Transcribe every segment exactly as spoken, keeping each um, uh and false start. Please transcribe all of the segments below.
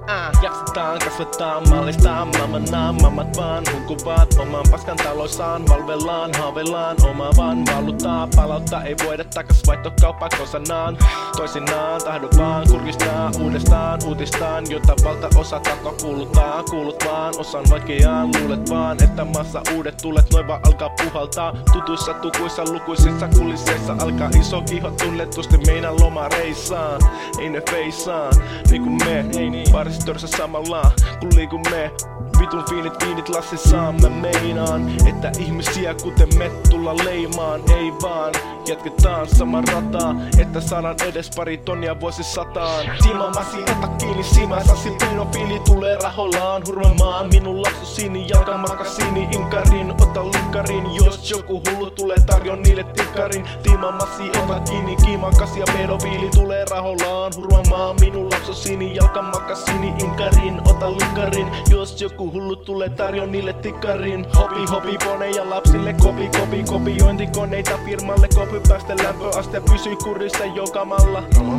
Ah, jaksetaan kasvattaa, mallistaa, maailman mammat vaan hukkuvat oman paskan taloissaan, valvellaan, haaveillaan, oma vaan valuttaa, palauttaa, ei voida takas vaihtokauppaa kosanaan. Toisinaan tahdon vaan kurkistaa uudestaan, uutistaan, jota valtaosa tahtoa kuuluttaa, kuulut vaan, osaan vaikeaan, luulet vaan, että maassa uudet tulet noin vaan alkaa puhaltaa. Tutuissa tukuissa, lukuisissa kulisseissa alkaa iso kiho tunnetusti meidän lomareissaan. Ei ne feissaa, niinku me, ei niin, törssä samalla kun liikumme. Vitun fiinit viinit lassissaan mä meinaan, että ihmisiä kuten me tulla leimaan. Ei vaan, jatketaan sama rataa, että saadaan edes pari tonnia vuosisataan. Tiima masi, ota kiinni simasasi, pedofiili tulee rahollaan hurmamaan. Minun lapsusini, jalka makasiini, inkarin, ota linkarin. Jos joku hullu tulee tarjon niille tikkarin. Tiima masi, ota kiinni, kiimakas ja pedofiili tulee rahollaan hurmamaan. Minun lapsusini, jalka makasiini, inkarin, ota linkarin. Jos joku hullu tulee tarjon niille tikkarin. Hopi hopi pone ja lapsille kopi kopi kopiointikoneita firmalle kopi päästä lämpöaste pysyy kurissa jokamalla.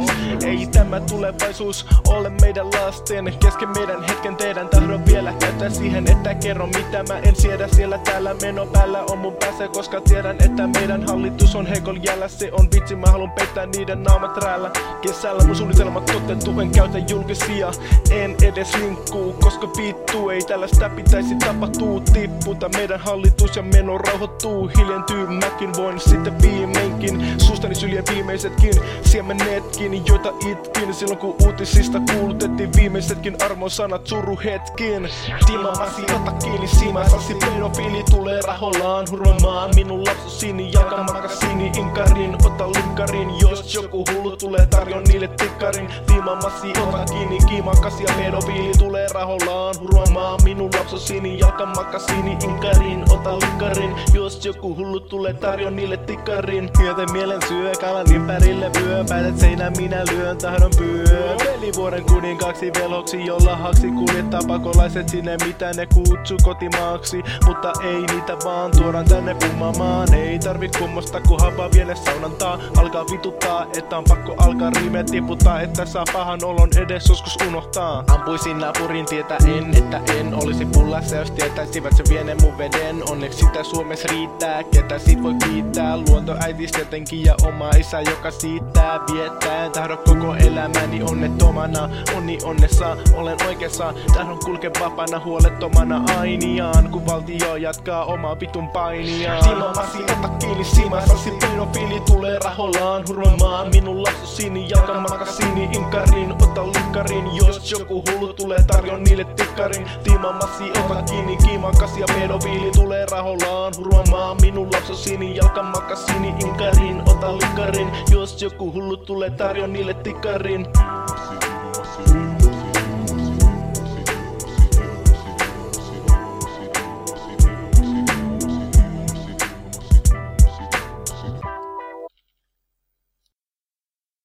Ei tämä tulevaisuus ole meidän lasten kesken meidän hetken teidän tahdon vielä käyttää siihen että kerro mitä mä en siedä siellä täällä meno päällä on mun päässä koska tiedän että meidän hallitus on heikon jäljellä se on vitsi mä haluun peittää niiden naamat räällä. Kesällä mun suunnitelmat toteutuu en käytä julkisia en edes linkkuu koska vittu ei tällaista pitäisi tapahtuu tipputa meidän hallitus ja meno rauhoittuu hiljentyy mäkin voin sitten viimeinkin suustani syljen viimeisetkin siemenetkin joita itkin silloin kun uutisista kuulutettiin viimeisetkin armon sanat suruhetkin. Tiima masi ota kiinni simasasi pedofiili tulee rahollaan hurmamaan minun lapsusini jalka makasiini inkarin ota linkarin jos joku hullu tulee tarjon niille tikkarin. Tiima masi ota kiinni kiimakas ja pedofiili tulee rahollaan hurmamaan minun lapsusini jalka makasiini inkarin ota linkarin jos joku hullu tulee tarjon niille tikkarin. Joten mielen syö kalan ympärille vyö päätät seinä minä lyön tahdon pyö. Pelivuoren kuninkaaksi velhoksi jolla haksi kuljettaa pakolaiset sinne mitä ne kutsuu kotimaaksi. Mutta ei niitä vaan tuodaan tänne pummamaan. Ei tarvi kummosta kun havaa viene saunantaa. Alkaa vituttaa että on pakko alkaa riimeä tiputtaa että saa pahan olon edes joskus unohtaa. Ampuisin naapurin tietäen että en olisi pullassa jos tietäisivät se viene mun veden. Onneksi sitä Suomessa riittää ketä sit voi kiittää. Luontoäitis tietenkin ja oma isä joka siittää viettää. Tahdon koko elämäni onnettomana onni onnessa olen oikeassa. Tahdon kulke vapaana huolettomana ainiaan kun valtio jatkaa omaa vitun painiaan. Tiima masi ota kiinni simasasi pedofiili tulee rahollaan hurmamaan minun lapsusini jalka makasiini inkarin ota linkarin jos joku hullu tulee tarjon niille tikkarin. Tiima masi ota kiinni kiimakas ja pedofiili tulee rahollaan hurmamaan minun lapsusini jalka makasiini inkarin ota linkarin jos joku hullu tulee tarjon niille tikkarin.